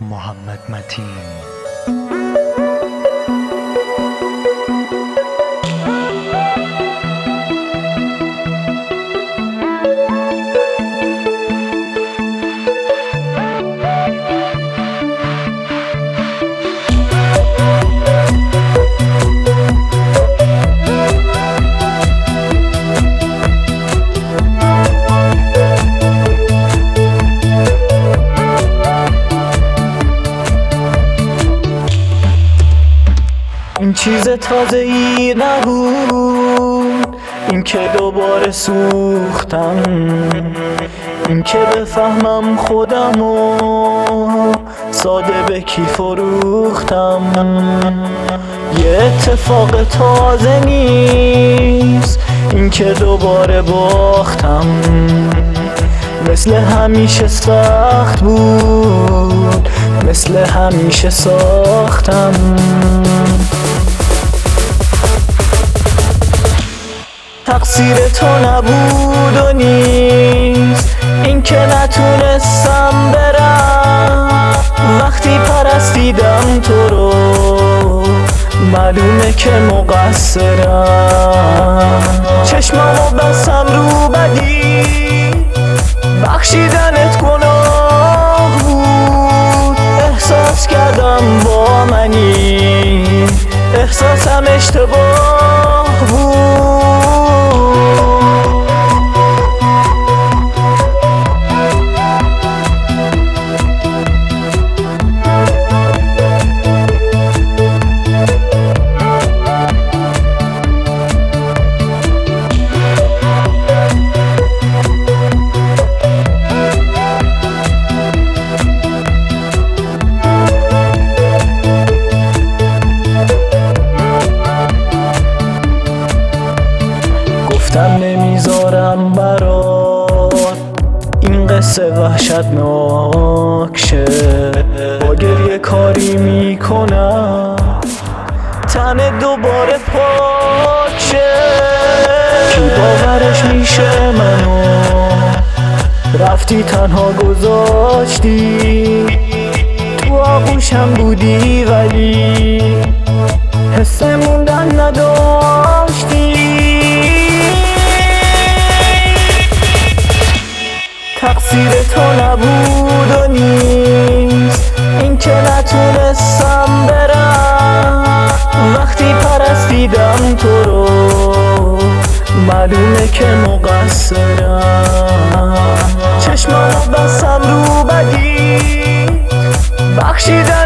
محمد متین. این چیز تازه ای نبود، این که دوباره سوختم، این که بفهمم خودمو ساده به کی فروختم. یه اتفاق تازه نیست این که دوباره باختم، مثل همیشه سخت بود، مثل همیشه ساختم. تقصیر تو نبود و نیست این که نتونستم برم، وقتی پرستیدم تو رو معلومه که مقصرم. چشمامو بستم رو بدی، بخشیدنت گناه بود. احساس کردم با منی، احساسم اشتباه بود. نمیذارم برات این قصه وحشتناک شه، با گریه کاری میکنم تن دوباره پاک شه. کی باورش میشه منو رفتی تنها گذاشتی، تو آغوشم بودی ولی حس موندن نداشتی. تقصیر تو نبود و نیست این که نتونستم برم، وقتی پرستیدم تو رو معلومه که مقصرم. چشمامو بستم رو بدی، بخشیدم